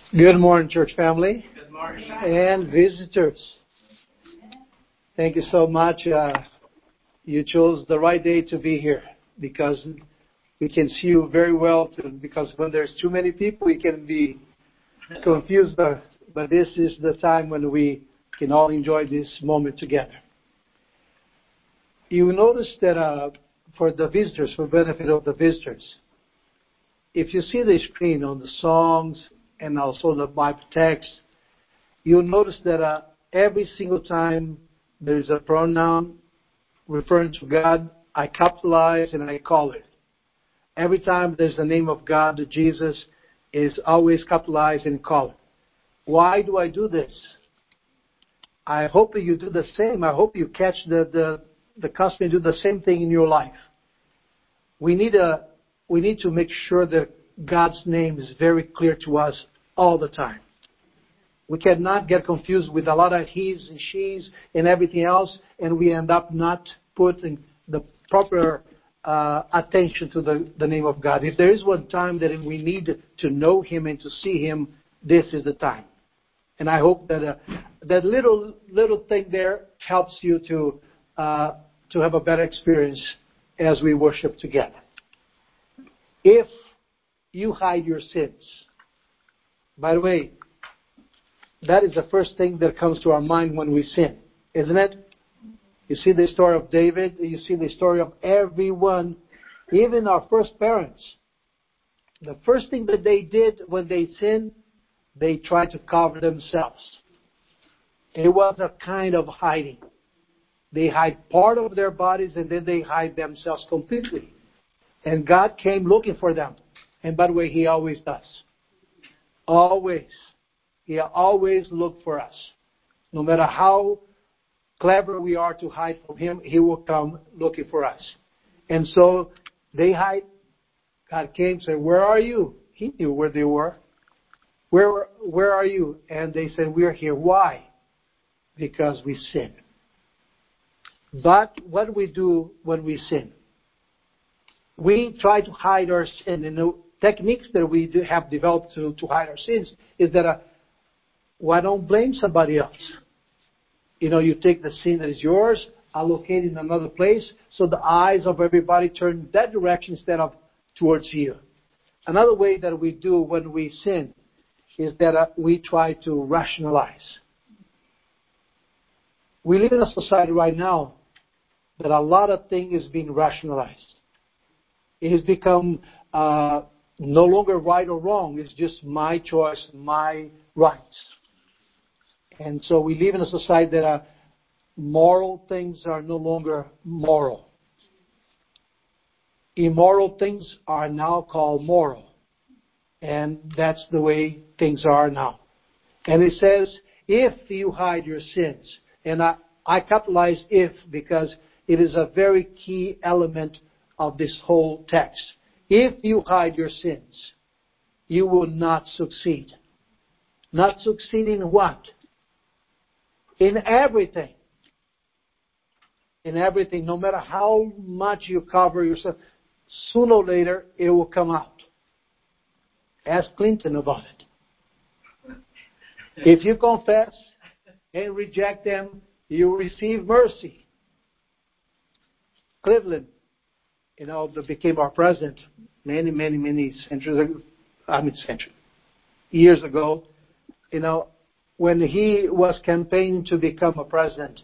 Good morning, church family. Good morning. And visitors. Thank you so much. You chose the right day to be here because we can see you very well. Because when there's too many people, we can be confused. But this is the time when we can all enjoy this moment together. You notice that for the visitors, for benefit of the visitors, if you see the screen on the songs and also the Bible text, you'll notice that every single time there's a pronoun referring to God, I capitalize and I call it. Every time there's the name of God, Jesus, is always capitalized and called. Why do I do this? I hope that you do the same. I hope you catch the custom and do the same thing in your life. We need to make sure that God's name is very clear to us all the time. We cannot get confused with a lot of he's and she's and everything else, and we end up not putting the proper attention to the name of God. If there is one time that we need to know Him and to see Him, this is the time. And I hope that that little thing there helps you to have a better experience as we worship together. If you hide your sins, by the way, that is the first thing that comes to our mind when we sin, isn't it? You see the story of David, you see the story of everyone, even our first parents. The first thing that they did when they sinned, they tried to cover themselves. It was a kind of hiding. They hide part of their bodies and then they hide themselves completely. And God came looking for them. And by the way, He always does. Always. He always looks for us. No matter how clever we are to hide from Him, He will come looking for us. And so they hide. God came and said, "Where are you?" He knew where they were. Where are you? And they said, "We are here." Why? Because we sin. But what do we do when we sin? We try to hide our sin. And the techniques that we have developed to hide our sins is that why don't blame somebody else? You take the sin that is yours, allocate it in another place, so the eyes of everybody turn that direction instead of towards you. Another way that we do when we sin is that we try to rationalize. We live in a society right now that a lot of things is being rationalized. It has become no longer right or wrong. It's just my choice, my rights. And so we live in a society that moral things are no longer moral. Immoral things are now called moral. And that's the way things are now. And it says, if you hide your sins, and I capitalize if because it is a very key element of this whole text. If you hide your sins, you will not succeed. Not succeed in what? In everything. In everything. No matter how much you cover yourself, sooner or later it will come out. Ask Clinton about it. If you confess and reject them, you receive mercy. Cleveland, became our president many years ago. When he was campaigning to become a president,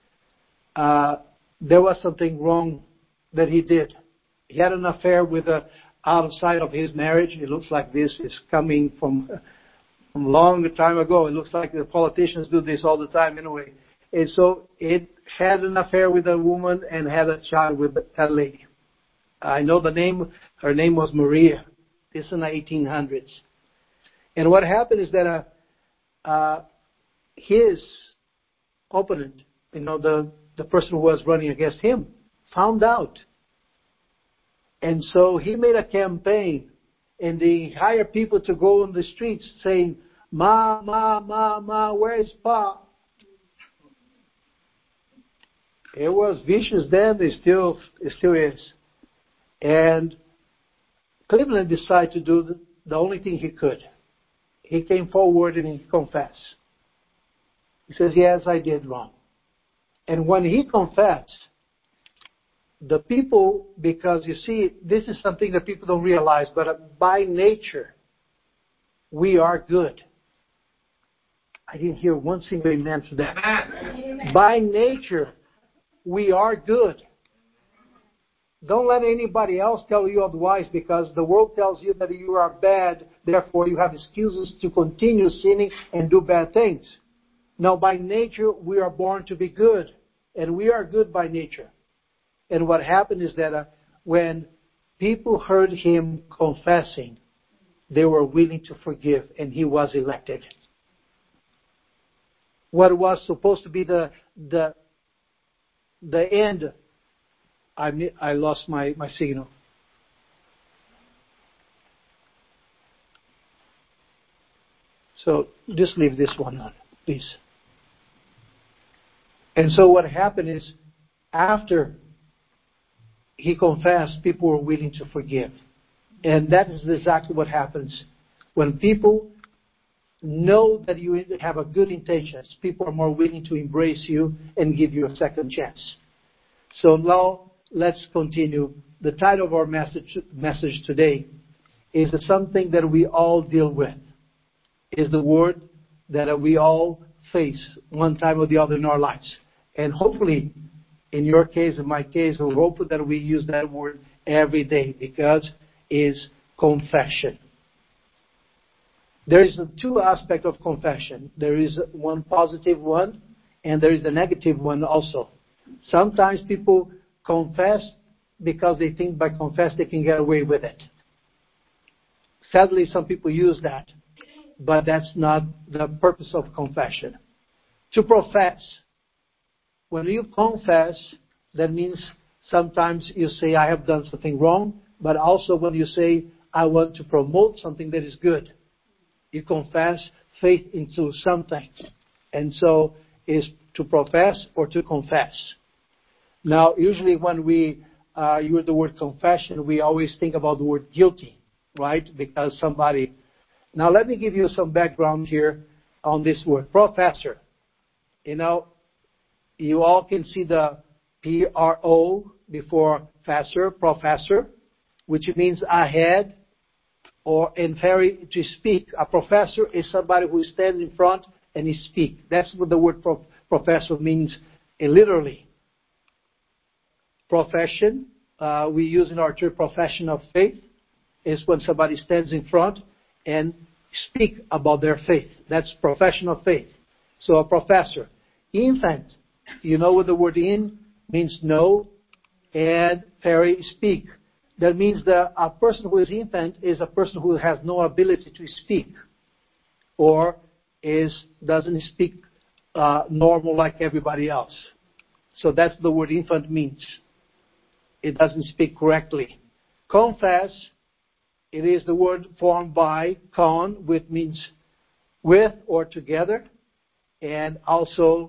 there was something wrong that he did. He had an affair with outside of his marriage. It looks like this is coming from a long time ago. It looks like the politicians do this all the time anyway. And so it had an affair with a woman and had a child with that lady. I know the name. Her name was Maria. This in the 1800s. And what happened is that his opponent, the person who was running against him, found out. And so he made a campaign, and they hired people to go on the streets saying, "Ma, ma, ma, ma, where's Pa?" It was vicious then. It still is. And Cleveland decided to do the only thing he could. he came forward and he confessed. He says, yes, I did wrong. And when he confessed, the people, because you see, this is something that people don't realize, but by nature, we are good. I didn't hear one single amen to that. Amen. By nature, we are good. Don't let anybody else tell you otherwise, because the world tells you that you are bad, therefore you have excuses to continue sinning and do bad things. Now, by nature, we are born to be good, and we are good by nature. And what happened is that when people heard him confessing, they were willing to forgive, and he was elected. What was supposed to be the end, I lost my signal. So just leave this one on, please. And so what happened is, after he confessed, people were willing to forgive. And that is exactly what happens. When people know that you have a good intentions, people are more willing to embrace you and give you a second chance. So now, let's continue. The title of our message today is something that we all deal with. Is the word that we all face one time or the other in our lives. And hopefully, in your case, in my case, we hope that we use that word every day, because it's confession. There is two aspects of confession. There is one positive one, and there is a negative one also. Sometimes people confess because they think by confess they can get away with it. Sadly, some people use that, but that's not the purpose of confession. To profess. When you confess, that means sometimes you say, I have done something wrong, but also when you say, I want to promote something that is good. You confess faith into something. And so is to profess or to confess. Now, usually when we use the word confession, we always think about the word guilty, right? Because somebody... Now, let me give you some background here on this word. Professor. You know, you all can see the P-R-O before professor, which means ahead or in very to speak. A professor is somebody who stands in front and he speaks. That's what the word professor means literally. Profession, we use in our church profession of faith, is when somebody stands in front and speak about their faith. That's profession of faith. So a professor. Infant, you know what the word in means no, and very speak. That means that a person who is infant is a person who has no ability to speak, or doesn't speak normal like everybody else. So that's the word infant means. It doesn't speak correctly. Confess, it is the word formed by con, which means with or together, and also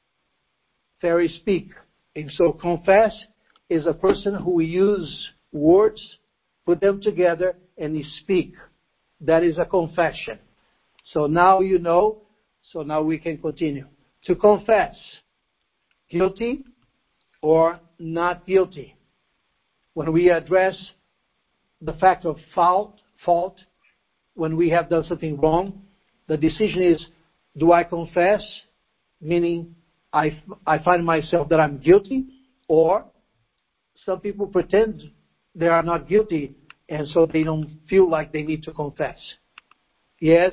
very speak. And so confess is a person who use words, put them together, and he speak. That is a confession. So now you know, so now we can continue. To confess, guilty or not guilty. When we address the fact of fault, when we have done something wrong, the decision is, do I confess, meaning I find myself that I'm guilty, or some people pretend they are not guilty, and so they don't feel like they need to confess. Yes,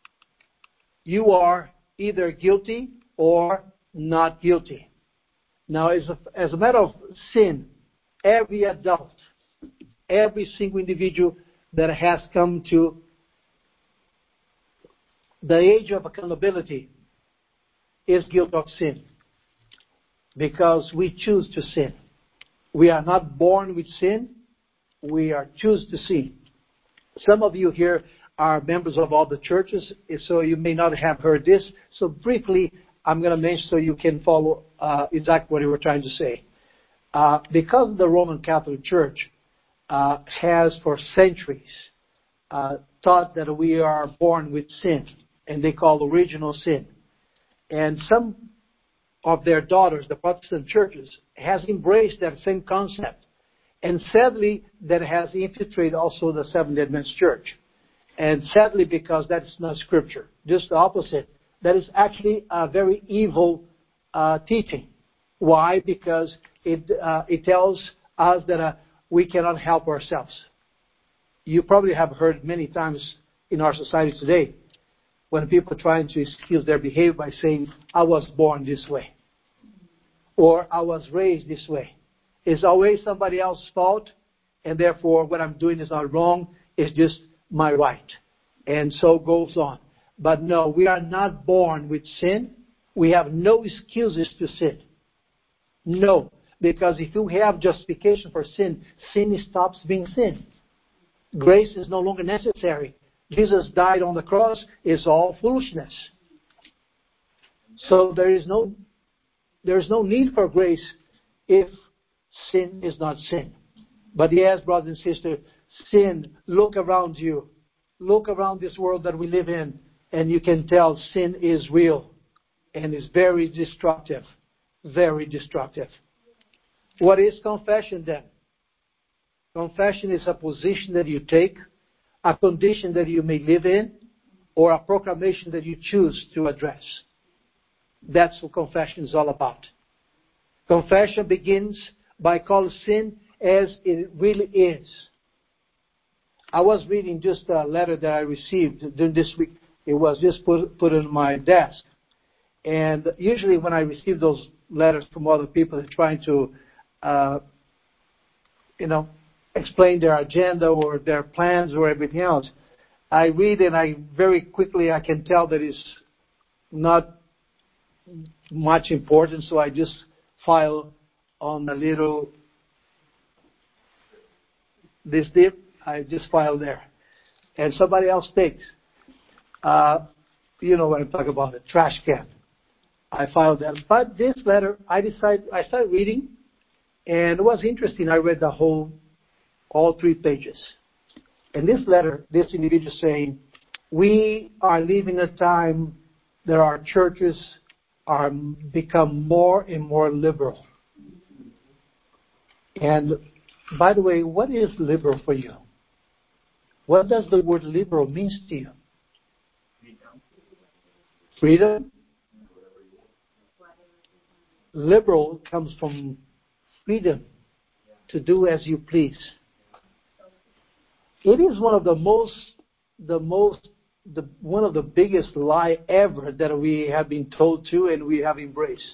you are either guilty or not guilty. Now, as a matter of sin, every adult, every single individual that has come to the age of accountability is guilty of sin, because we choose to sin. We are not born with sin. We are choose to sin. Some of you here are members of all the churches, so you may not have heard this. So briefly, I'm going to mention so you can follow exactly what you were trying to say. Because the Roman Catholic Church has for centuries taught that we are born with sin, and they call original sin. And some of their daughters, the Protestant churches, has embraced that same concept. And sadly, that has infiltrated also the Seventh-day Adventist Church. And sadly, because that's not Scripture. Just the opposite. That is actually a very evil teaching. Why? Because it tells us that we cannot help ourselves. You probably have heard many times in our society today when people are trying to excuse their behavior by saying, I was born this way. Or I was raised this way. It's always somebody else's fault, and therefore what I'm doing is not wrong. It's just my right. And so goes on. But no, we are not born with sin. We have no excuses to sin. No. Because if you have justification for sin, sin stops being sin. Grace is no longer necessary. Jesus died on the cross. It's all foolishness. So there is no need for grace if sin is not sin. But yes, brothers and sisters, sin, look around you. Look around this world that we live in, and you can tell sin is real and is very destructive. Very destructive. What is confession then? Confession is a position that you take, a condition that you may live in, or a proclamation that you choose to address. That's what confession is all about. Confession begins by calling sin as it really is. I was reading just a letter that I received during this week. It was just put on my desk. And usually when I receive those letters from other people, they're trying to, explain their agenda or their plans or everything else. I read and I can tell that it's not much important, so I just file on a little this dip. I just file there, and somebody else takes. You know what I'm talking about, a trash can. I filed that. But this letter, I started reading, and it was interesting. I read all 3 pages. And this letter, this individual saying, we are living a time that our churches are become more and more liberal. And by the way, what is liberal for you? What does the word liberal mean to you? Freedom? Liberal comes from freedom to do as you please. It is one of one of the biggest lie ever that we have been told to and we have embraced.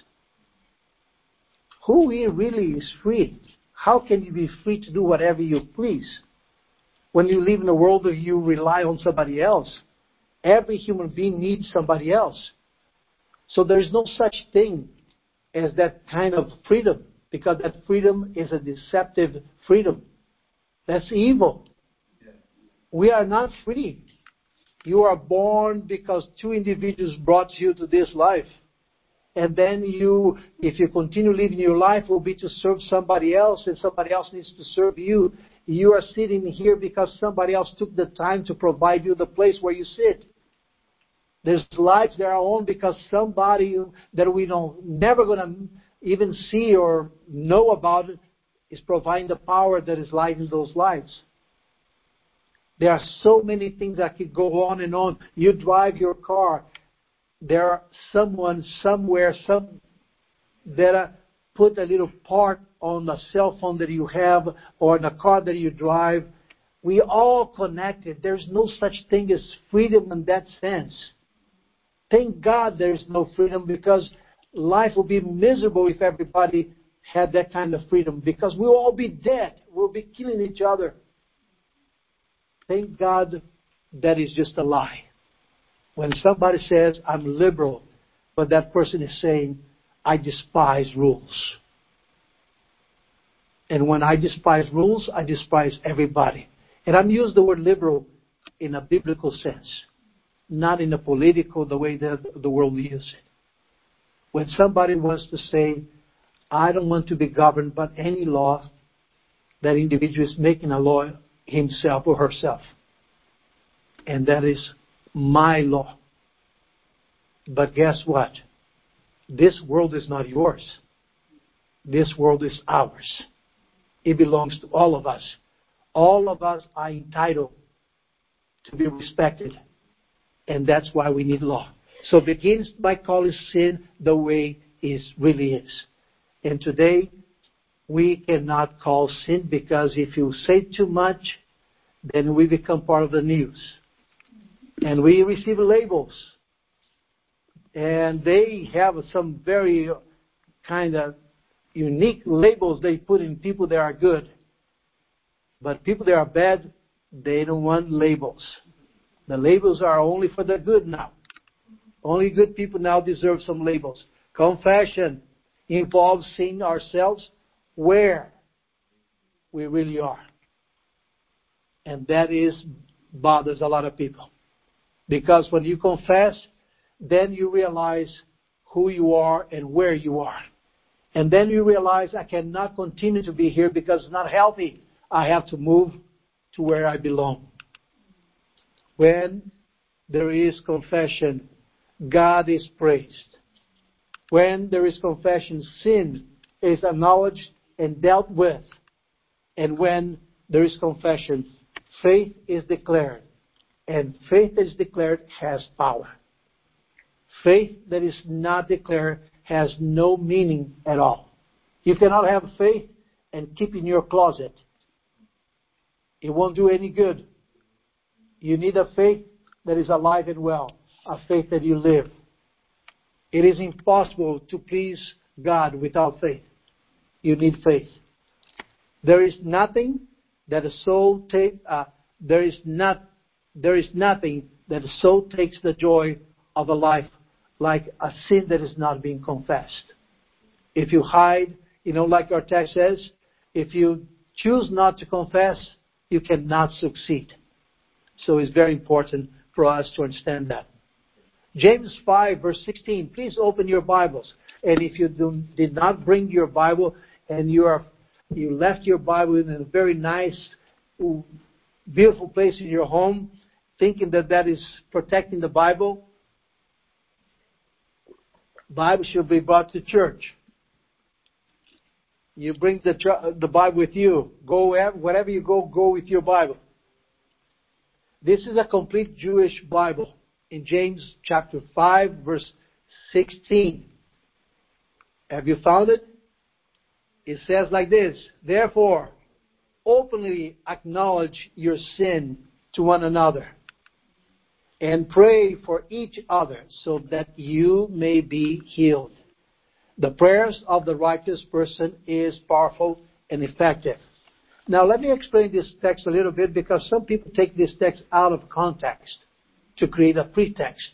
Who really is free? How can you be free to do whatever you please? When you live in a world where you rely on somebody else, every human being needs somebody else. So there is no such thing as that kind of freedom, because that freedom is a deceptive freedom. That's evil. We are not free. You are born because 2 individuals brought you to this life. And then if you continue living your life, will be to serve somebody else, and somebody else needs to serve you. You are sitting here because somebody else took the time to provide you the place where you sit. There's lives that are on because somebody that we never going to even see or know about it is providing the power that is lighting those lives. There are so many things that could go on and on. You drive your car. There are someone somewhere that put a little part on the cell phone that you have or in the car that you drive. We all connected. There's no such thing as freedom in that sense. Thank God there's no freedom, because life would be miserable if everybody had that kind of freedom, because we'll all be dead. We'll be killing each other. Thank God that is just a lie. When somebody says, I'm liberal, but that person is saying, I despise rules. And when I despise rules, I despise everybody. And I'm using the word liberal in a biblical sense, not in a political, the way that the world uses it. When somebody wants to say, I don't want to be governed by any law, that individual is making a law himself or herself. And that is my law. But guess what? This world is not yours. This world is ours. It belongs to all of us. All of us are entitled to be respected. And that's why we need law. So it begins by calling sin the way it really is. And today, we cannot call sin, because if you say too much, then we become part of the news. And we receive labels. And they have some very kind of unique labels they put in people that are good. But people that are bad, they don't want labels. The labels are only for the good now. Only good people now deserve some labels. Confession involves seeing ourselves where we really are. And that bothers a lot of people. Because when you confess, then you realize who you are and where you are. And then you realize, I cannot continue to be here because it's not healthy. I have to move to where I belong. When there is confession, God is praised. When there is confession, sin is acknowledged and dealt with. And when there is confession, faith is declared. And faith that is declared has power. Faith that is not declared has no meaning at all. You cannot have faith and keep in your closet. It won't do any good. You need a faith that is alive and well, a faith that you live. It is impossible to please God without faith. You need faith. There is nothing that a soul there is nothing that a soul takes the joy of a life like a sin that is not being confessed. If you hide, like our text says, if you choose not to confess, you cannot succeed. So it's very important for us to understand that. James 5 verse 16. Please open your Bibles. And if you did not bring your Bible and you left your Bible in a very nice, beautiful place in your home, thinking that is protecting the Bible should be brought to church. You bring the Bible with you. Wherever you go with your Bible. This is a complete Jewish Bible. In James chapter 5 verse 16. Have you found it? It says like this: Therefore, openly acknowledge your sin to one another, and pray for each other so that you may be healed. The prayers of the righteous person is powerful and effective. Now let me explain this text a little bit, because some people take this text out of context to create a pretext.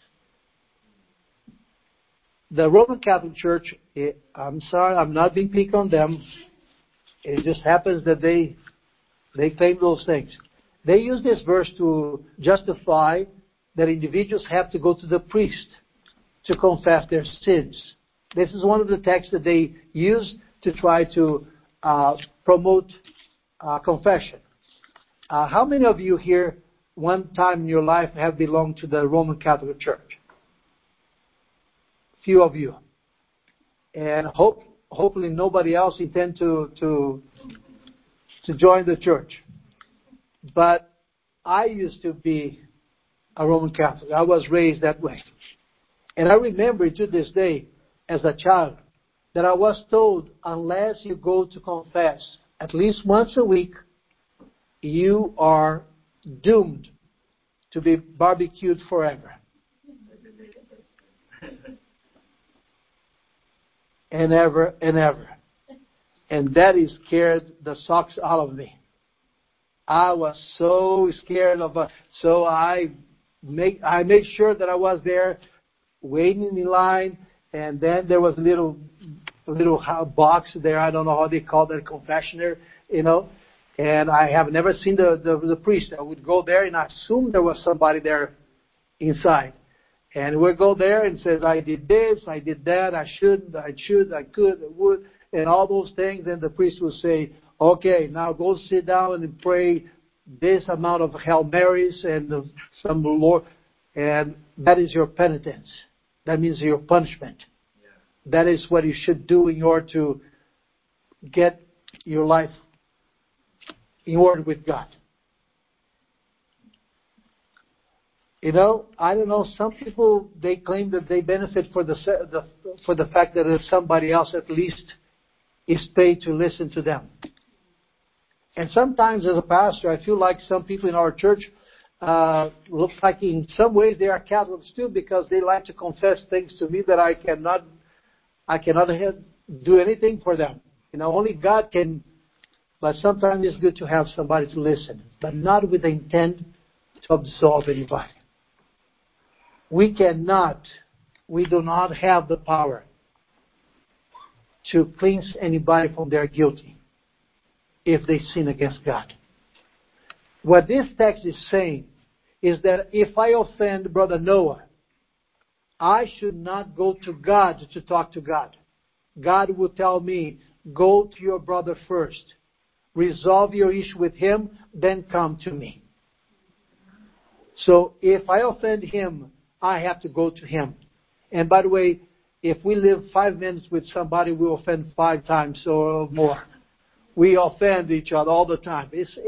The Roman Catholic Church, I'm sorry, I'm not being picked on them. It just happens that they claim those things. They use this verse to justify that individuals have to go to the priest to confess their sins. This is one of the texts that they use to try to promote confession. How many of you here, one time in your life, have belonged to the Roman Catholic Church? Few of you. And hopefully nobody else intend to join the church. But I used to be a Roman Catholic. I was raised that way. And I remember to this day, as a child, that I was told, unless you go to confess at least once a week, you are doomed to be barbecued forever. And ever and ever. And that scared the socks out of me. I was so scared so I made sure that I was there waiting in line, and then there was a little box there. I don't know how they call that, confessioner, and I have never seen the priest. I would go there and I assumed there was somebody there inside. And we'd go there and says, I did this, I did that, I could, I would, and all those things. And the priest would say, okay, now go sit down and pray this amount of Hail Marys and some Lord, and that is your penitence. That means your punishment. That is what you should do in order to get your life in order with God. You know, I don't know. Some people, they claim that they benefit for the fact that somebody else at least is paid to listen to them. And sometimes, as a pastor, I feel like some people in our church look like in some ways they are Catholics too, because they like to confess things to me that I cannot do anything for them. You know, only God can. But sometimes it's good to have somebody to listen, but not with the intent to absolve anybody. We do not have the power to cleanse anybody from their guilty if they sin against God. What this text is saying is that if I offend Brother Noah, I should not go to God to talk to God. God will tell me, go to your brother first. Resolve your issue with him, then come to me. So if I offend him, I have to go to him. And by the way, if we live 5 minutes with somebody, we offend 5 times or more. We offend each other all the time.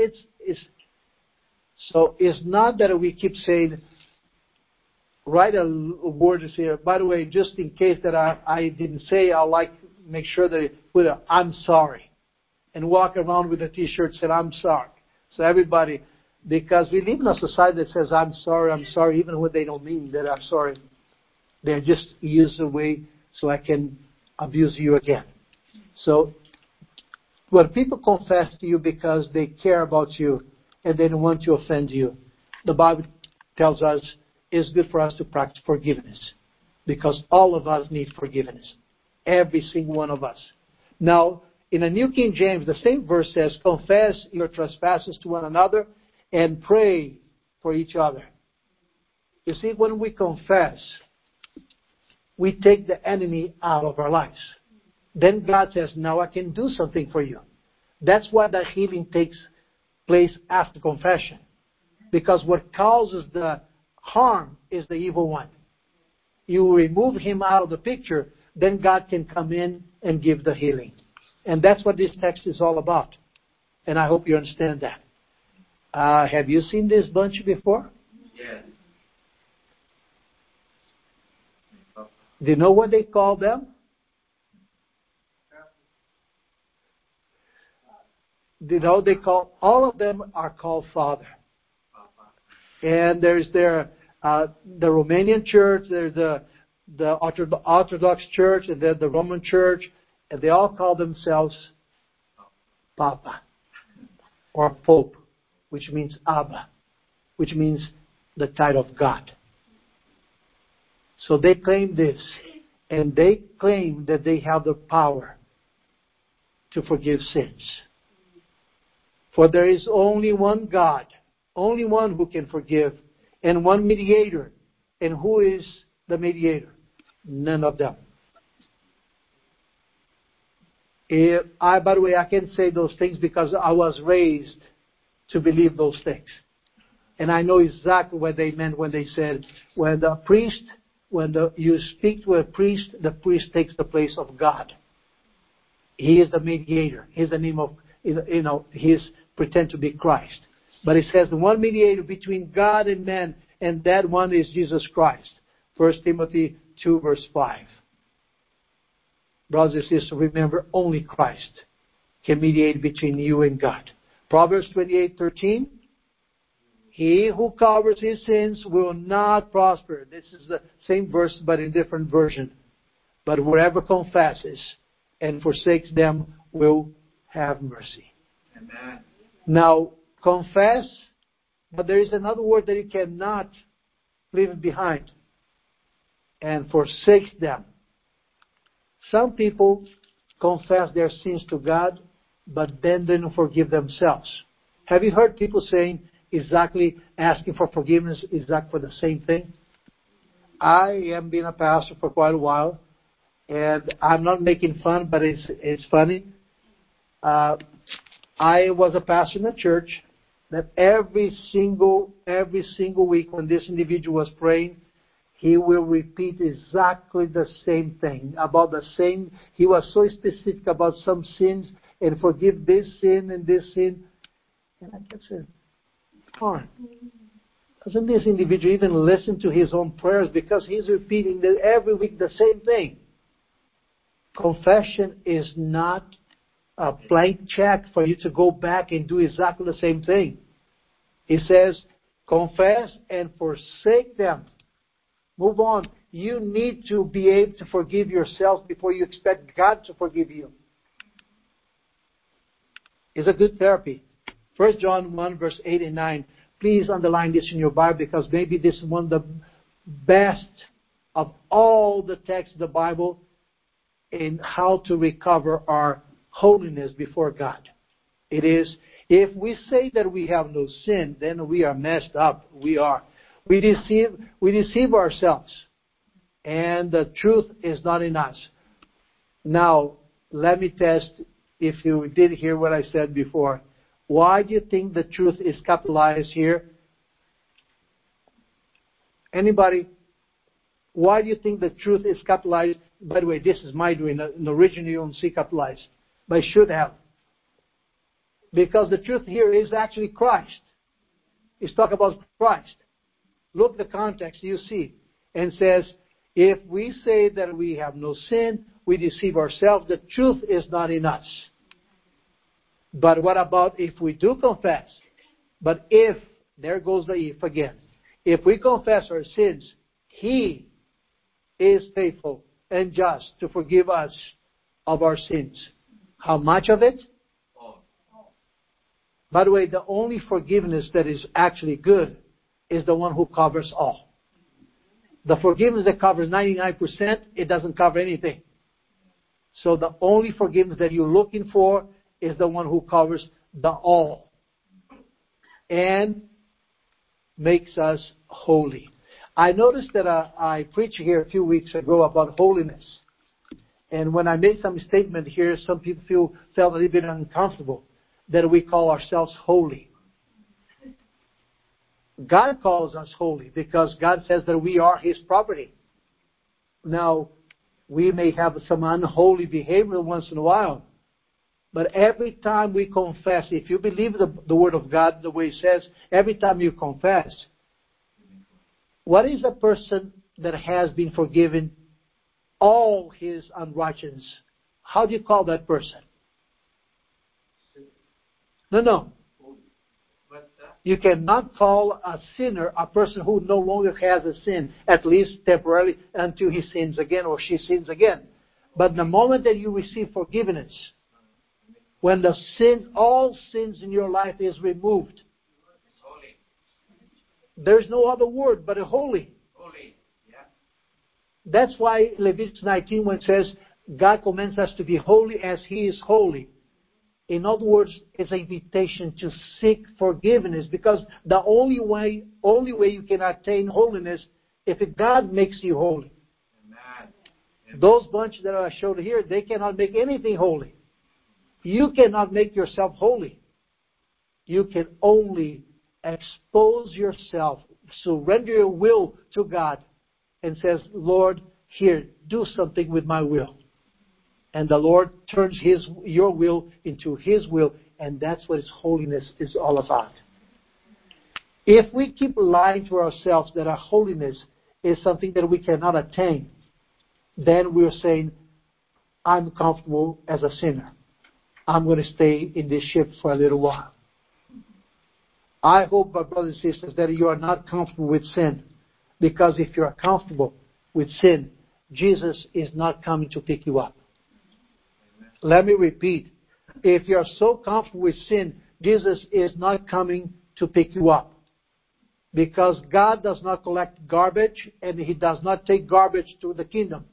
So it's not that we keep saying, write a word here. By the way, just in case that I didn't say, I'll make sure that it put a I'm sorry. And walk around with a t-shirt that said I'm sorry. So everybody, because we live in a society that says I'm sorry, even when they don't mean that I'm sorry. They just use a way so I can abuse you again. So when people confess to you because they care about you and they don't want to offend you, the Bible tells us it's good for us to practice forgiveness, because all of us need forgiveness. Every single one of us. Now, in the New King James, the same verse says, confess your trespasses to one another and pray for each other. You see, when we confess, we take the enemy out of our lives. Then God says, now I can do something for you. That's why the healing takes place after confession. Because what causes the harm is the evil one. You remove him out of the picture, then God can come in and give the healing. And that's what this text is all about. And I hope you understand that. Have you seen this bunch before? Yes. Do you know what they call them? Do you know all of them are called Father. And there's the Romanian church, there's the Orthodox church, and then the Roman church, and they all call themselves Papa or Pope, which means Abba, which means the title of God. So they claim this, and they claim that they have the power to forgive sins. For there is only one God, only one who can forgive, and one mediator. And who is the mediator? None of them. By the way, I can say those things because I was raised to believe those things. And I know exactly what they meant when they said, you speak to a priest, the priest takes the place of God. He is the mediator. He's the name of, he pretend to be Christ. But it says the one mediator between God and man, and that one is Jesus Christ. 1 Timothy 2 verse 5. Brothers and sisters, remember, only Christ can mediate between you and God. Proverbs 28:13. He who covers his sins will not prosper. This is the same verse but in different version. But whoever confesses and forsakes them will have mercy. Amen. Now, confess, but there is another word that you cannot leave behind. And forsake them. Some people confess their sins to God, but then they don't forgive themselves. Have you heard people saying exactly asking for forgiveness exactly for the same thing? I am being a pastor for quite a while, and I'm not making fun, but it's funny. I was a pastor in a church, that every single week when this individual was praying, he will repeat exactly the same thing about the same. He was so specific about some sins and forgive this sin and this sin. And I kept saying, darn, doesn't this individual even listen to his own prayers because he's repeating every week the same thing? Confession is not a blank check for you to go back and do exactly the same thing. He says, confess and forsake them. Move on. You need to be able to forgive yourself before you expect God to forgive you. It's a good therapy. 1 John 1 verse 8 and 9. Please underline this in your Bible because maybe this is one of the best of all the texts of the Bible in how to recover our holiness before God. It is, if we say that we have no sin, then we are messed up. We are. We deceive ourselves. And the truth is not in us. Now, let me test if you did hear what I said before. Why do you think the truth is capitalized here? Anybody? Why do you think the truth is capitalized? By the way, this is my doing. Originally you don't see capitalized. But I should have. Because the truth here is actually Christ. It's talking about Christ. Look the context you see. And says, if we say that we have no sin, we deceive ourselves. The truth is not in us. But what about if we do confess? But if, there goes the if again. If we confess our sins, He is faithful and just to forgive us of our sins. How much of it? By the way, the only forgiveness that is actually good is the one who covers all. The forgiveness that covers 99%, it doesn't cover anything. So the only forgiveness that you're looking for is the one who covers the all and makes us holy. I noticed that I preached here a few weeks ago about holiness. And when I made some statement here, some people felt a little bit uncomfortable that we call ourselves holy. God calls us holy because God says that we are His property. Now, we may have some unholy behavior once in a while, but every time we confess, if you believe the Word of God the way it says, every time you confess, what is a person that has been forgiven all his unrighteousness? How do you call that person? No. You cannot call a sinner a person who no longer has a sin, at least temporarily, until he sins again or she sins again. But the moment that you receive forgiveness, when the sin, all sins in your life is removed, there's no other word but a holy. That's why Leviticus 19 when it says God commands us to be holy as He is holy. In other words, it's an invitation to seek forgiveness because the only way you can attain holiness if God makes you holy. Amen. Those bunch that I showed here, they cannot make anything holy. You cannot make yourself holy. You can only expose yourself, surrender your will to God and says, Lord, here, do something with my will. And the Lord turns your will into His will, and that's what His holiness is all about. If we keep lying to ourselves that our holiness is something that we cannot attain, then we're saying, I'm comfortable as a sinner. I'm going to stay in this ship for a little while. I hope, my brothers and sisters, that you are not comfortable with sin. Because if you are comfortable with sin, Jesus is not coming to pick you up. Let me repeat. If you are so comfortable with sin, Jesus is not coming to pick you up. Because God does not collect garbage and He does not take garbage to the kingdom.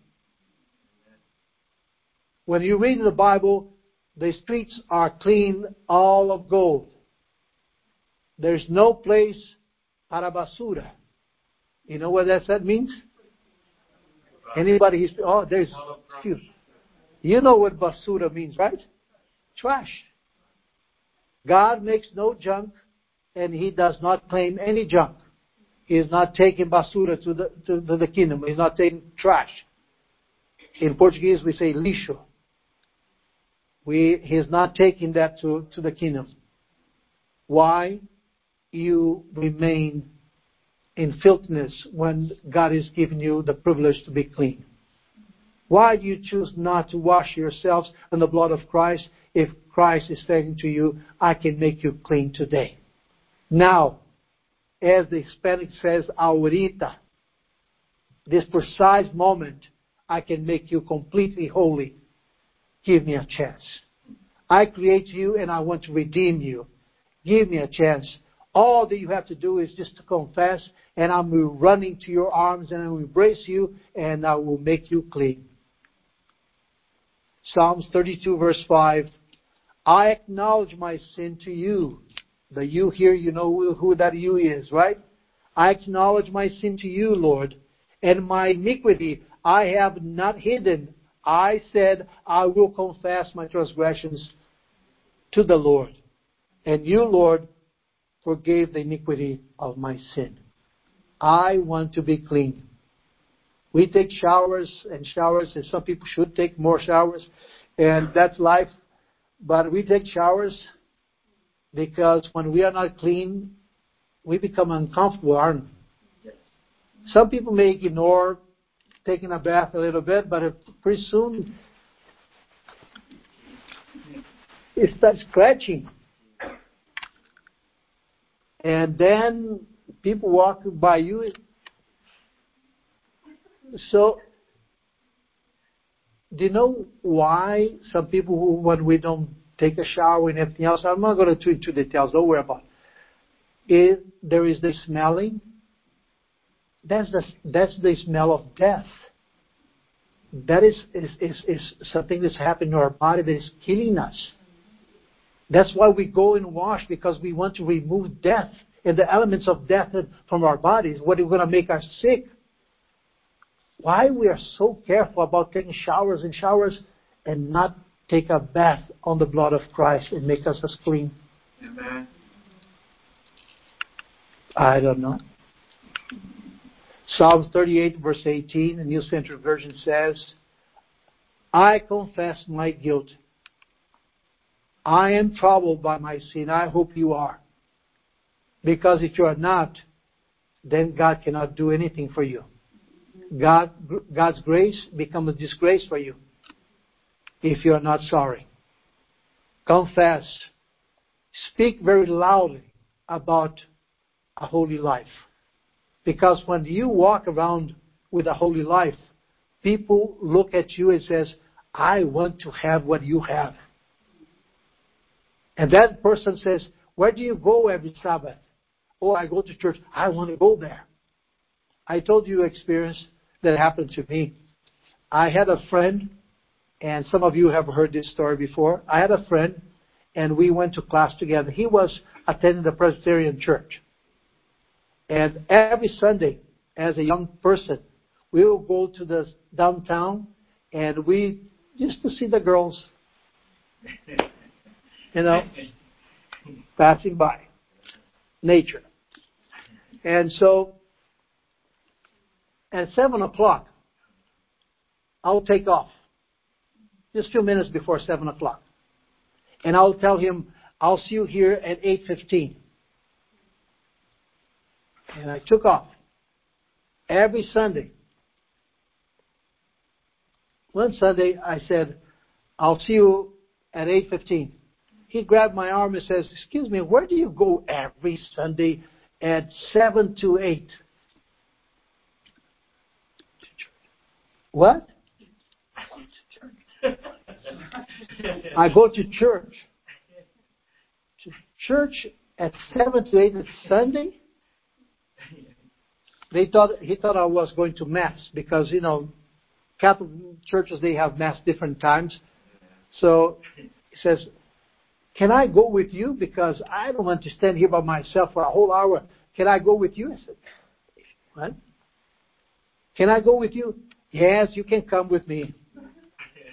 When you read the Bible, the streets are clean, all of gold. There's no place para basura. You know what that means? Anybody? There's few. You know what basura means, right? Trash. God makes no junk and he does not claim any junk. He is not taking basura to the kingdom. He's not taking trash. In Portuguese, we say lixo. He is not taking that to the kingdom. Why you remain in filthiness when God is giving you the privilege to be clean? Why do you choose not to wash yourselves in the blood of Christ if Christ is saying to you, I can make you clean today? Now, as the Hispanic says, ahorita, this precise moment, I can make you completely holy. Give me a chance. I create you and I want to redeem you. Give me a chance. All that you have to do is just to confess, and I'm running to your arms and I will embrace you and I will make you clean. Psalms 32 verse 5. I acknowledge my sin to you. The you here, you know who that you is, right? I acknowledge my sin to you, Lord, and my iniquity I have not hidden. I said, I will confess my transgressions to the Lord. And you, Lord, forgave the iniquity of my sin. I want to be clean. We take showers, and some people should take more showers, and that's life. But we take showers because when we are not clean, we become uncomfortable, aren't we? Some people may ignore taking a bath a little bit, but pretty soon it starts scratching. And then people walk by you. So, do you know why some people who, when we don't take a shower and everything else, I'm not going to go into details, don't worry about it. There is the smelling. That's the smell of death. That is something that's happening to our body that is killing us. That's why we go and wash, because we want to remove death and the elements of death from our bodies. What is going to make us sick? Why we are so careful about taking showers and not take a bath on the blood of Christ and make us as clean? Amen. I don't know. Psalms 38 verse 18, the New Century Version says, I confess my guilt. I am troubled by my sin. I hope you are. Because if you are not, then God cannot do anything for you. God's grace becomes a disgrace for you if you are not sorry. Confess. Speak very loudly about a holy life. Because when you walk around with a holy life, people look at you and says, I want to have what you have. And that person says, where do you go every Sabbath? Oh, I go to church. I want to go there. I told you an experience that happened to me. I had a friend, and some of you have heard this story before. I had a friend, and we went to class together. He was attending the Presbyterian church. And every Sunday, as a young person, we will go to the downtown, and we just to see the girls, passing by. Nature. And so, at 7 o'clock, I'll take off. Just a few minutes before 7 o'clock. And I'll tell him, I'll see you here at 8:15. And I took off. Every Sunday. One Sunday, I said, I'll see you at 8:15. He grabbed my arm and says, excuse me, where do you go every Sunday at 7 to 8? What? I go to church. Church at 7 to 8 on Sunday? He thought I was going to Mass because, Catholic churches, they have Mass different times. So he says, can I go with you? Because I don't want to stand here by myself for a whole hour. Can I go with you? I said, what? Can I go with you? Yes, you can come with me.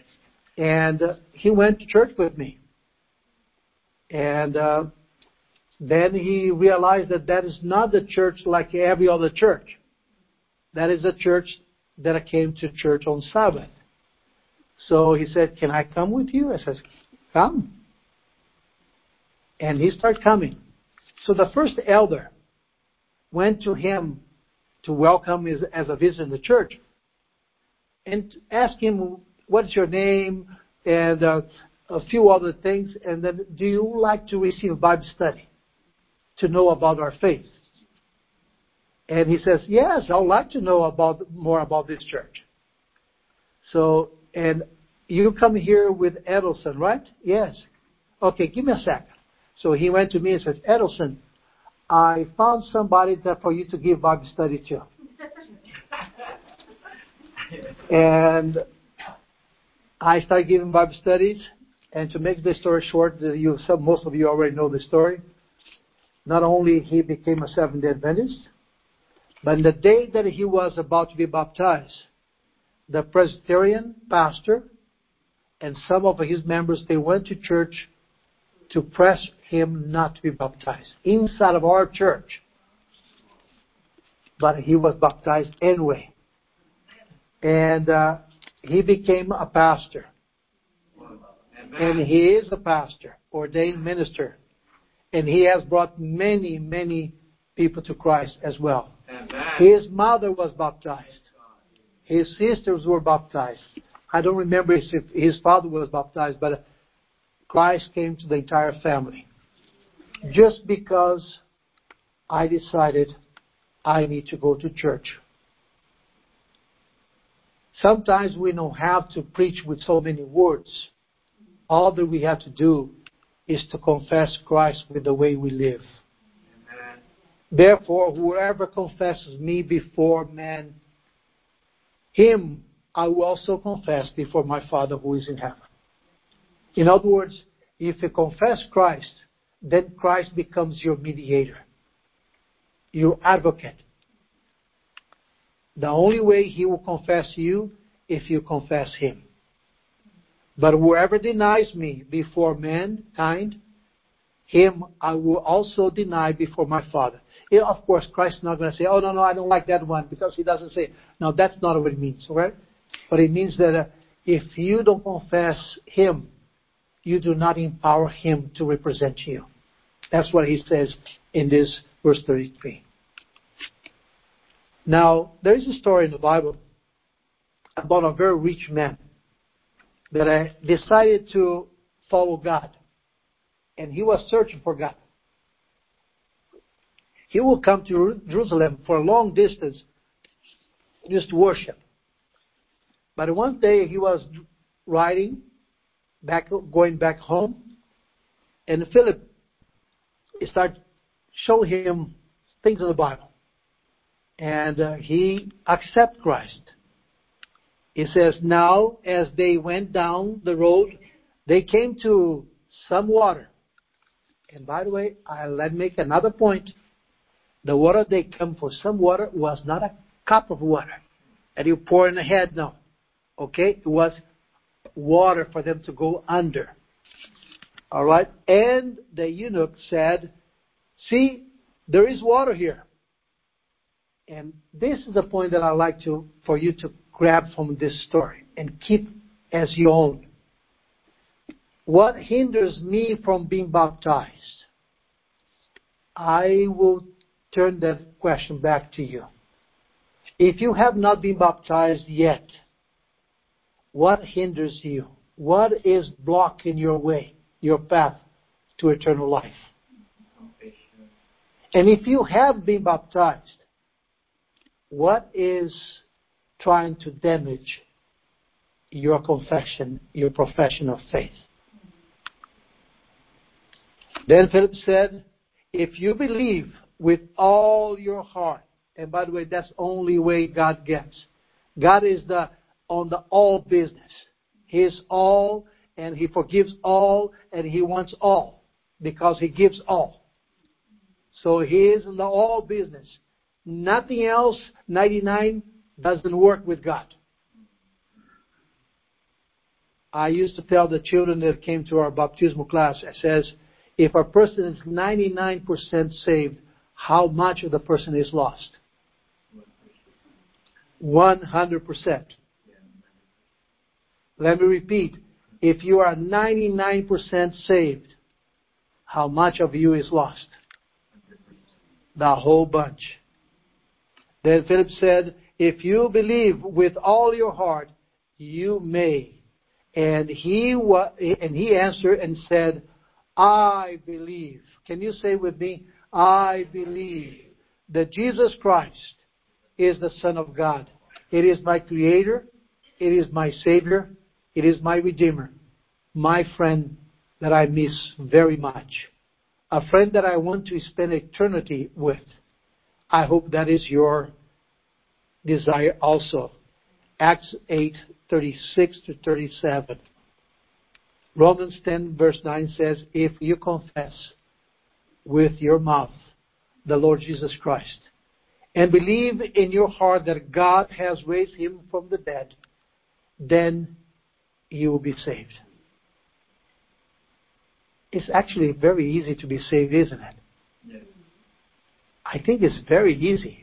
And he went to church with me. And Then he realized that that is not the church like every other church. That is a church that I came to church on Sabbath. So he said, can I come with you? I said, come. And he started coming. So the first elder went to him to welcome him as a visitor in the church and asked him, what's your name? And a few other things. And then, do you like to receive a Bible study to know about our faith? And he says, yes, I would like to know more about this church. So, and you come here with Edelson, right? Yes. Okay, give me a second. So he went to me and said, Edelson, I found somebody that for you to give Bible study to. And I started giving Bible studies. And to make the story short, most of you already know the story. Not only he became a Seventh-day Adventist, but the day that he was about to be baptized, the Presbyterian pastor and some of his members, they went to church to press him not to be baptized inside of our church. But he was baptized anyway. And he became a pastor. And he is a pastor, ordained minister. And he has brought many, many people to Christ as well. Amen. His mother was baptized. His sisters were baptized. I don't remember if his father was baptized, but Christ came to the entire family. Just because I decided I need to go to church. Sometimes we don't have to preach with so many words. All that we have to do is to confess Christ with the way we live. Amen. Therefore, whoever confesses me before men, him I will also confess before my Father who is in heaven. In other words, if you confess Christ, then Christ becomes your mediator, your advocate. The only way he will confess you if you confess him. But whoever denies me before mankind, him I will also deny before my Father. Of course, Christ is not going to say, oh, no, I don't like that one, because he doesn't say. No, that's not what it means, all right? But it means that if you don't confess him, you do not empower him to represent you. That's what he says in this verse 33. Now, there is a story in the Bible about a very rich man that decided to follow God. And he was searching for God. He will come to Jerusalem for a long distance just to worship. But one day he was riding, going back home, and Philip started showing him things in the Bible. And he accepted Christ. He says, now as they went down the road, they came to some water. And by the way, let me make another point. The water they come for, some water, was not a cup of water that you pour in the head, no. Okay? It was water for them to go under. All right? And the eunuch said, see, there is water here. And this is the point that I like for you to grab from this story and keep as your own. What hinders me from being baptized? I will turn that question back to you. If you have not been baptized yet, what hinders you? What is blocking your way, your path to eternal life? And if you have been baptized, what is trying to damage your confession, your profession of faith? Then Philip said, if you believe with all your heart, and by the way, that's the only way God gets. God is on the all business. He is all, and He forgives all, and He wants all, because He gives all. So He is in the all business. Nothing else, 99, doesn't work with God. I used to tell the children that came to our baptismal class, I says, If a person is 99% saved, how much of the person is lost? 100%. Let me repeat. If you are 99% saved, how much of you is lost? The whole bunch. Then Philip said, if you believe with all your heart, you may. And he answered and said, I believe. Can you say with me, I believe that Jesus Christ is the Son of God. It is my Creator. It is my Savior. It is my Redeemer. My friend that I miss very much. A friend that I want to spend eternity with. I hope that is your desire also. Acts 8:36-37. Romans 10 verse 9 says, if you confess with your mouth the Lord Jesus Christ and believe in your heart that God has raised Him from the dead, then you will be saved. It's actually very easy to be saved, isn't it? Yes. I think it's very easy.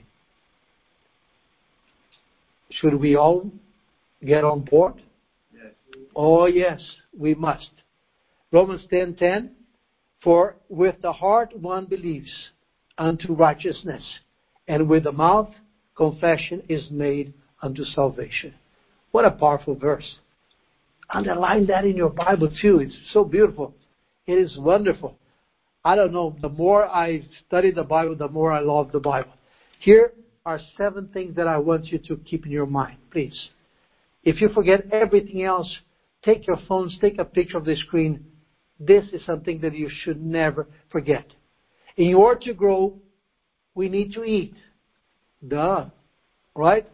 Should we all get on board? Yes. Oh yes, we must. Romans 10:10, for with the heart one believes unto righteousness, and with the mouth confession is made unto salvation. What a powerful verse. Underline that in your Bible too. It's so beautiful. It is wonderful. I don't know, the more I study the Bible, the more I love the Bible. Here are 7 things that I want you to keep in your mind, please. If you forget everything else, take your phones, take a picture of the screen. This is something that you should never forget. In order to grow, we need to eat. Duh. Right?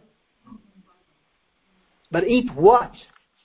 But eat what?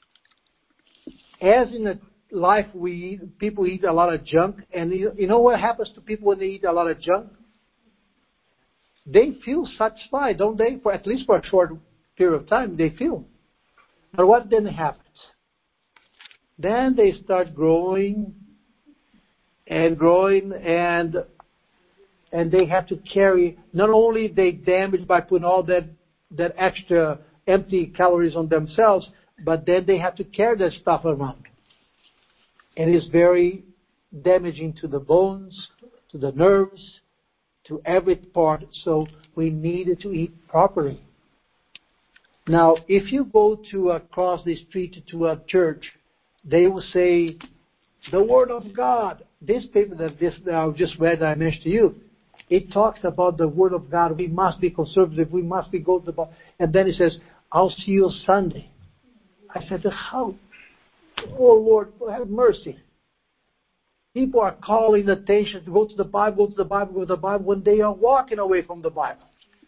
As in a life people eat a lot of junk, and you know what happens to people when they eat a lot of junk? They feel satisfied, don't they? For at least for a short period of time, they feel. But what then happens? Then they start growing and growing, and they have to carry. Not only they damage by putting all that extra empty calories on themselves, but then they have to carry that stuff around. And it's very damaging to the bones, to the nerves, to every part. So we needed to eat properly. Now, if you go to across the street to a church, they will say, the Word of God. This paper that I just read, that I mentioned to you, it talks about the Word of God. We must be conservative. We must be go to the Bible. And then it says, I'll see you Sunday. I said, how? Oh Lord, have mercy. People are calling attention to go to the Bible, go to the Bible, go to the Bible, when they are walking away from the Bible.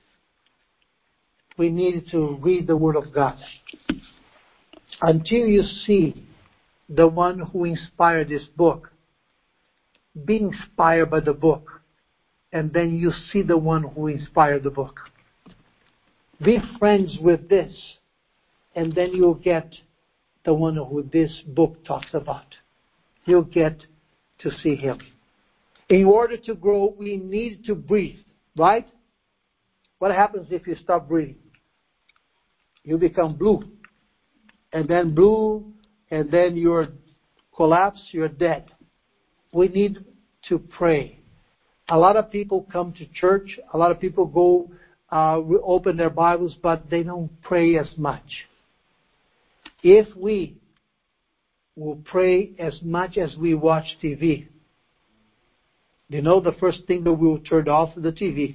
We need to read the Word of God. Until you see the one who inspired this book, be inspired by the book, and then you see the one who inspired the book. Be friends with this, and then you'll get the one who this book talks about. You'll get to see him. In order to grow, we need to breathe, right? What happens if you stop breathing? You become blue. And then you're collapse, you're dead. We need to pray. A lot of people come to church. A lot of people go open their Bibles, but they don't pray as much. If we will pray as much as we watch TV, you know the first thing that we will turn off the TV.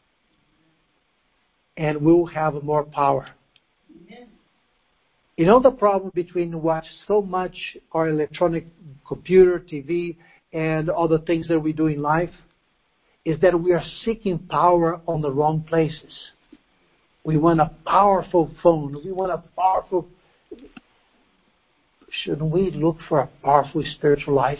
And we will have more power. Amen. You know the problem between watch so much our electronic computer, TV, and all the things that we do in life is that we are seeking power on the wrong places. We want a powerful phone. We want a powerful... Shouldn't we look for a powerful spiritual life?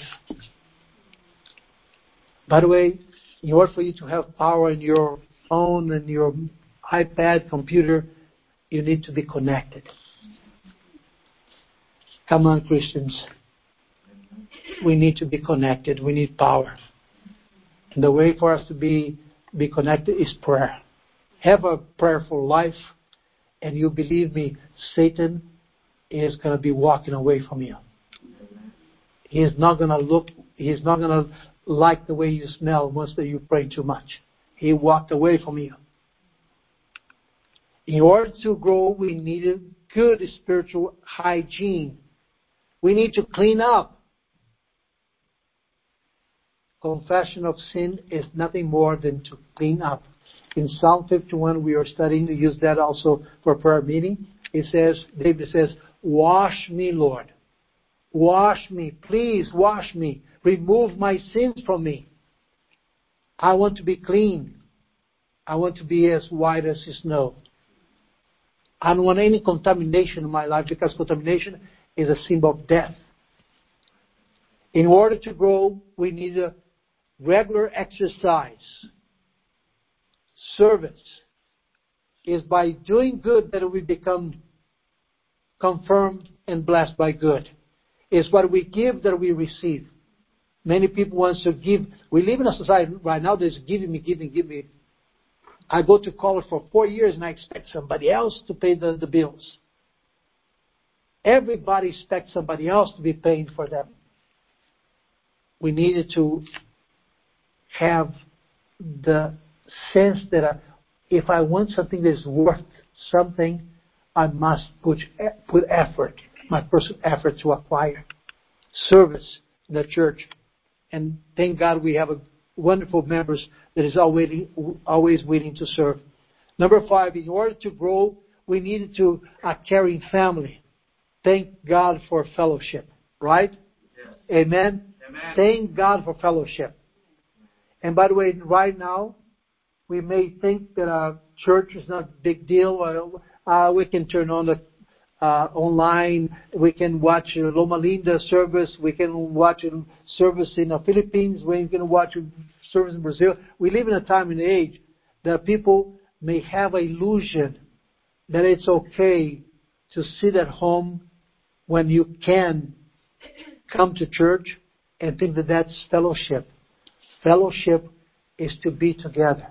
By the way, in order for you to have power in your phone and your iPad, computer, you need to be connected. Come on, Christians. we need to be connected. We need power. And the way for us to be connected is prayer. Have a prayerful life, and you believe me, Satan is going to be walking away from you. He's not going to like the way you smell once that you pray too much. He walked away from you. In order to grow, we need a good spiritual hygiene. We need to clean up. Confession of sin is nothing more than to clean up. In Psalm 51, we are studying to use that also for prayer meeting. It says, David says, "Wash me, Lord. Wash me. Please wash me. Remove my sins from me. I want to be clean. I want to be as white as snow. I don't want any contamination in my life, because contamination is a symbol of death." In order to grow, we need a regular exercise. Service is by doing good that we become confirmed and blessed by good. It's what we give that we receive. Many people want to give. We live in a society right now that's giving me. I go to college for 4 years and I expect somebody else to pay the bills. Everybody expects somebody else to be paying for them. We needed to have the sense that if I want something that is worth something, I must put effort, my personal effort to acquire. Service in the church. And thank God we have wonderful members that is always waiting to serve. Number 5, in order to grow, we needed to a caring family. Thank God for fellowship. Right? Yes. Amen? Amen. Thank God for fellowship. And by the way, right now, we may think that church is not a big deal. We can turn on the online. We can watch Loma Linda service. We can watch a service in the Philippines. We can watch a service in Brazil. We live in a time and age that people may have an illusion that it's okay to sit at home when you can come to church and think that that's fellowship. Fellowship is to be together.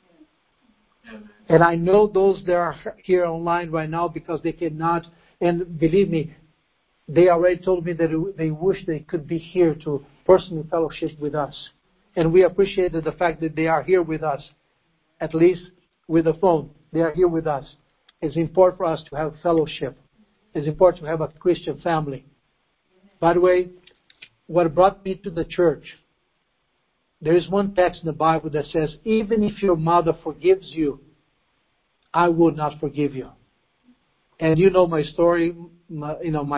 And I know those that are here online right now because they cannot, and believe me, they already told me that they wish they could be here to personally fellowship with us. And we appreciate the fact that they are here with us, at least with the phone. They are here with us. It's important for us to have fellowship. It's important to have a Christian family. By the way, what brought me to the church, there is one text in the Bible that says, even if your mother forgives you, I will not forgive you. And you know my story. My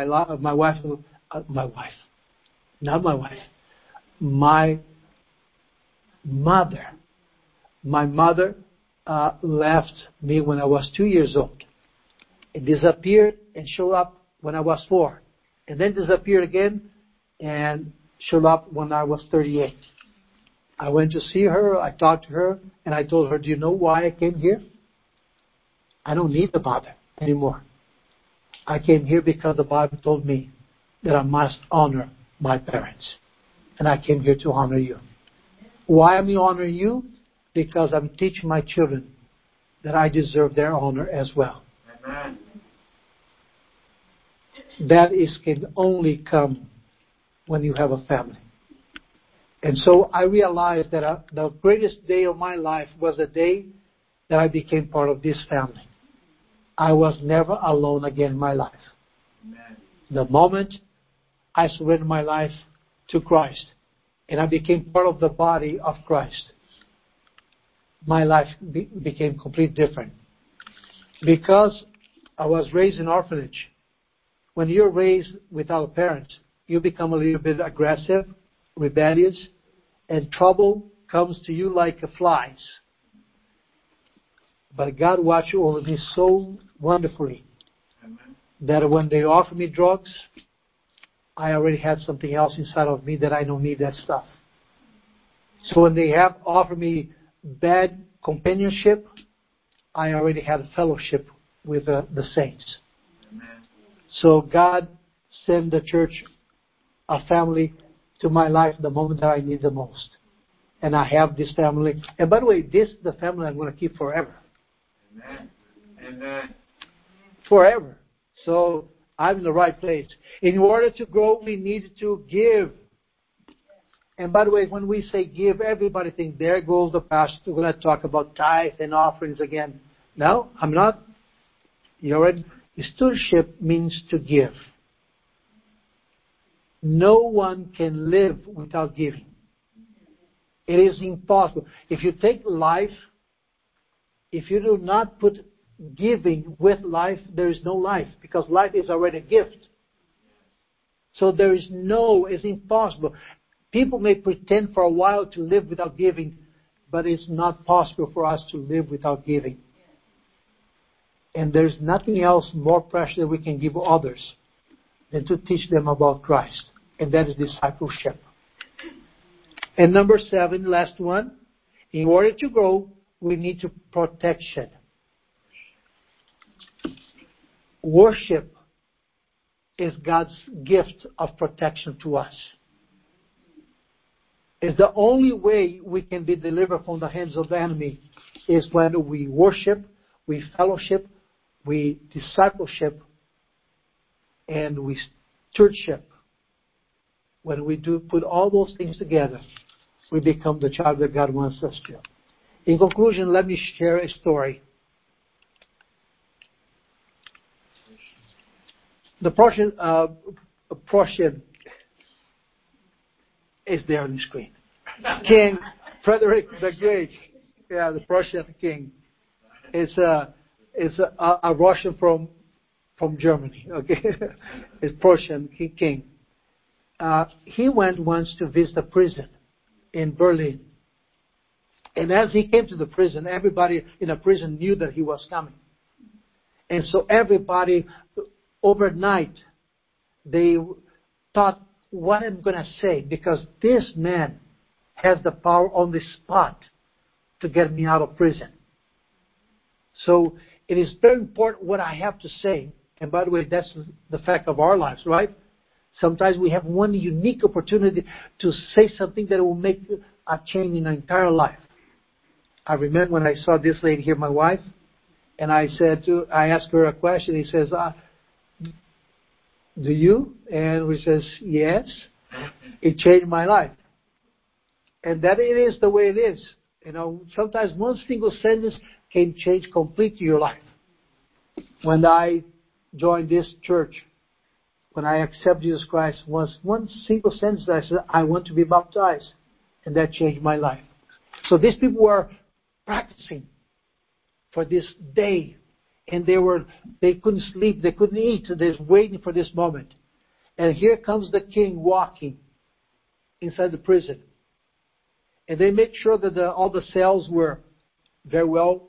mother left me when I was 2 years old. It disappeared and showed up when I was 4. And then disappeared again and showed up when I was 38. I went to see her, I talked to her, and I told her, do you know why I came here? I don't need the mother anymore. I came here because the Bible told me that I must honor my parents. And I came here to honor you. Why am I honoring you? Because I'm teaching my children that I deserve their honor as well. Amen. That can only come when you have a family. And so I realized that the greatest day of my life was the day that I became part of this family. I was never alone again in my life. Amen. The moment I surrendered my life to Christ and I became part of the body of Christ, my life became completely different. Because I was raised in orphanage. When you're raised without parents, you become a little bit aggressive, rebellious, and trouble comes to you like flies. But God watched over me so wonderfully. Amen. That when they offered me drugs, I already had something else inside of me that I don't need that stuff. So when they have offered me bad companionship, I already had a fellowship with the saints. Amen. So God sent the church a family to my life the moment that I need the most. And I have this family. And by the way, this is the family I'm going to keep forever. Amen. Amen. Forever. So I'm in the right place. In order to grow, we need to give. And by the way, when we say give, everybody thinks, there goes the pastor. We're going to talk about tithe and offerings again. No, I'm not. You already. Stewardship means to give. No one can live without giving. It is impossible. If you take life, if you do not put giving with life, there is no life, because life is already a gift. So there is it's impossible. People may pretend for a while to live without giving, but it's not possible for us to live without giving. And there's nothing else more precious that we can give others than to teach them about Christ. And that is discipleship. And number 7, last one. In order to grow, we need to protection. Worship is God's gift of protection to us. It's the only way we can be delivered from the hands of the enemy is when we worship, we fellowship, we discipleship, and we stewardship. When we do put all those things together, we become the child that God wants us to. In conclusion, let me share a story. The Prussian is there on the screen. King Frederick the Great, the Prussian king, is a Russian from Germany. Okay, it's Prussian king. He went once to visit a prison in Berlin, and as he came to the prison, everybody in the prison knew that he was coming, and so everybody overnight they thought, what I'm going to say, because this man has the power on the spot to get me out of prison. So it is very important what I have to say. And by the way, that's the fact of our lives, right? Sometimes we have one unique opportunity to say something that will make a change in our entire life. I remember when I saw this lady here, my wife, and I asked her a question. He says, do you? And we says, yes. It changed my life. And that it is the way it is. You know, sometimes one single sentence can change completely your life. When I joined this church, when I accepted Jesus Christ, was one single sentence that I said, I want to be baptized. And that changed my life. So these people were practicing for this day. And they couldn't sleep, they couldn't eat, they're waiting for this moment. And here comes the king walking inside the prison. And they made sure that all the cells were very well.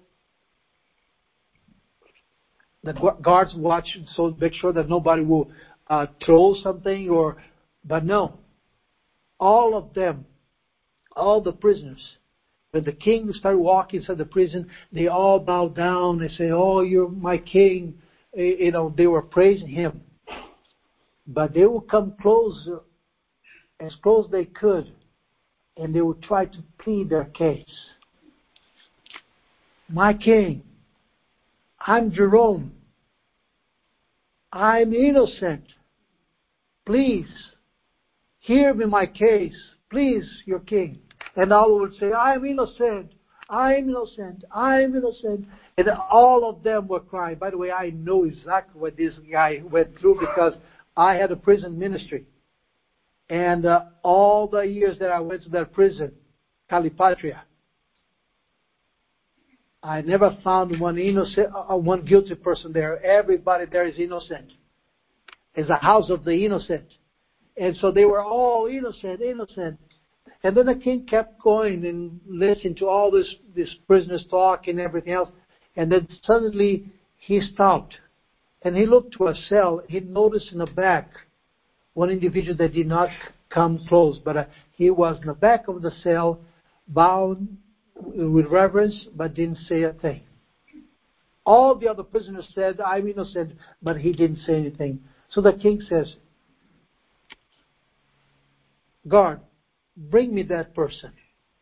The guards watch, so make sure that nobody will throw something but no. All of them, all the prisoners, when the king started walking inside the prison, they all bowed down. They say, "Oh, you're my king." You know, they were praising him. But they would come closer, as close as they could, and they would try to plead their case. My king, I'm Jerome. I'm innocent. Please, hear me my case. Please, your king. And all would say, I'm innocent. I'm innocent. I'm innocent. And all of them were crying. By the way, I know exactly what this guy went through because I had a prison ministry. And all the years that I went to that prison, Calipatria, I never found one guilty person there. Everybody there is innocent. It's a house of the innocent. And so they were all innocent, innocent. And then the king kept going and listening to all this prisoners talk and everything else. And then suddenly he stopped. And he looked to a cell. He noticed in the back one individual that did not come close. But he was in the back of the cell, bowed with reverence, but didn't say a thing. All the other prisoners said, I'm innocent, but he didn't say anything. So the king says, "God, bring me that person."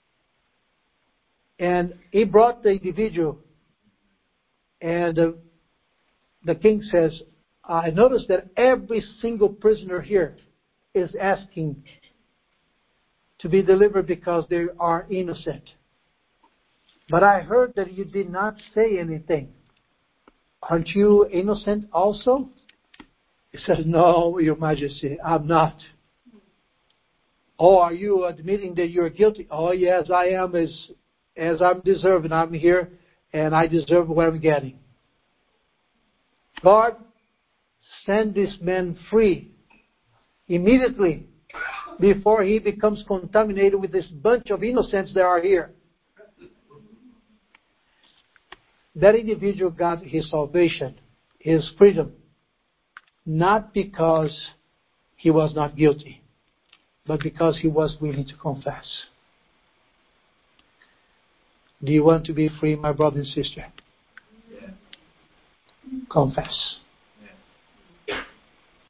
And he brought the individual, and the king says, "I noticed that every single prisoner here is asking to be delivered because they are innocent. But I heard that you did not say anything. Aren't you innocent also?" He says, "No, Your Majesty, I'm not." "Oh, are you admitting that you're guilty?" "Oh, yes, I am, as I'm deserving. I'm here, and I deserve what I'm getting." "God, send this man free immediately before he becomes contaminated with this bunch of innocents that are here." That individual got his salvation, his freedom, not because he was not guilty, but because he was willing to confess. Do you want to be free, my brother and sister? Yeah. Confess.